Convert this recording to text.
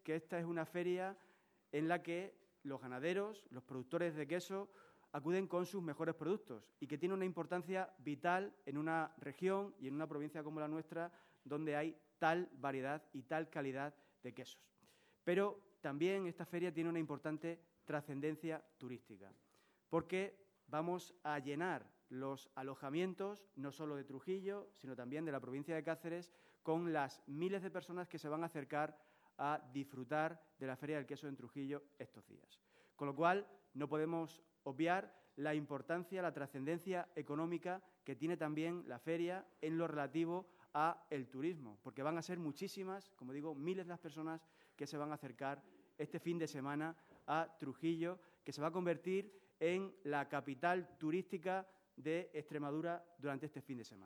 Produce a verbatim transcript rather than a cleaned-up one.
que esta es una feria en la que los ganaderos, los productores de queso, acuden con sus mejores productos y que tiene una importancia vital en una región y en una provincia como la nuestra, donde hay tal variedad y tal calidad de quesos. Pero también esta feria tiene una importante trascendencia turística, porque vamos a llenar los alojamientos, no solo de Trujillo, sino también de la provincia de Cáceres, con las miles de personas que se van a acercar a disfrutar de la Feria del Queso en Trujillo estos días. Con lo cual, no podemos obviar la importancia, la trascendencia económica que tiene también la feria en lo relativo a el turismo, porque van a ser muchísimas, como digo, miles de las personas que se van a acercar este fin de semana a Trujillo, que se va a convertir en la capital turística de Extremadura durante este fin de semana.